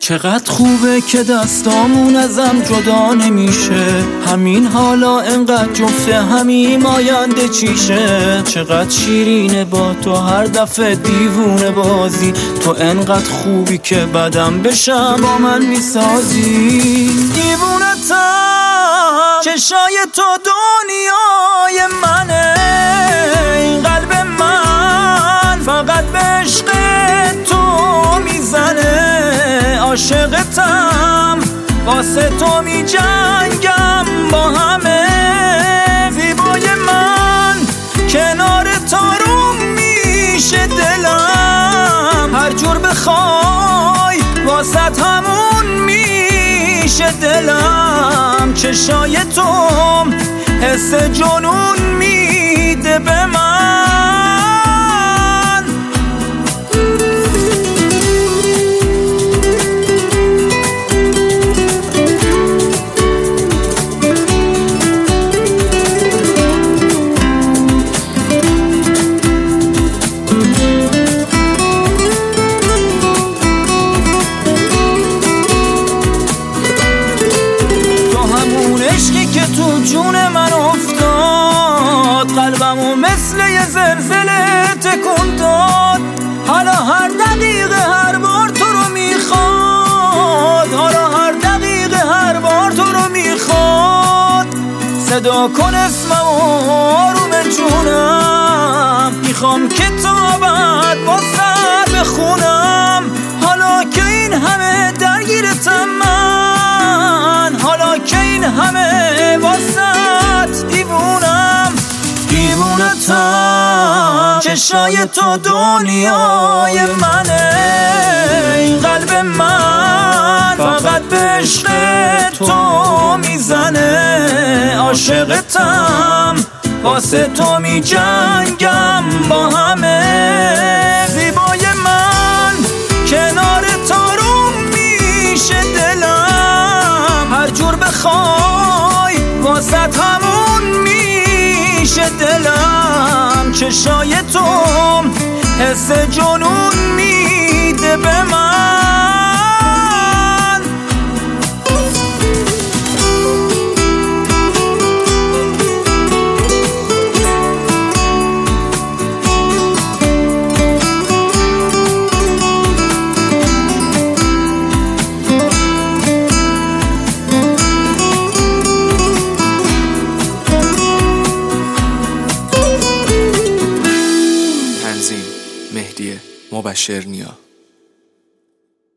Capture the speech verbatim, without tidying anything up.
چقدر خوبه که دستامون ازم جدا نمیشه، همین حالا انقدر جفته همیم آینده چیشه. چقدر شیرینه با تو هر دفعه دیوونه بازی، تو انقدر خوبی که بدم بشم با من میسازی. دیوونتم، چشای تو دنیای منه، این قلب من فقط به عشق تو میزنه. عاشقتم، واسه تو می جنگم با همه. زیبای من، کنار تو روم میشه دلم، هر جور بخوای واسه همون میشه دلم. چشای تو حس جنون میده به من. عشقی که تو جون من افتاد، قلبمو مثل یه زلزله تکون داد. حالا هر دقیقه هر بار تو رو میخواد، حالا هر دقیقه هر بار تو رو میخواد. صدا کن اسممو آروم جونم، میخوام که تو ابد با سر بخونم. حالا که این همه درگیرتم من، حالا که این همه واسط دیوونم. دیوونتم، چشای تو دنیای منه، این قلب من فقط به عشق تو میزنه. عاشقتم، واسه تو می جنگم با همه. زیبای من، کنار تو روم میشه دلم، هر جور بخوای واسه همون میشه دلم. چشای تو حس جنون میده به من. مهدی مبشرنیا.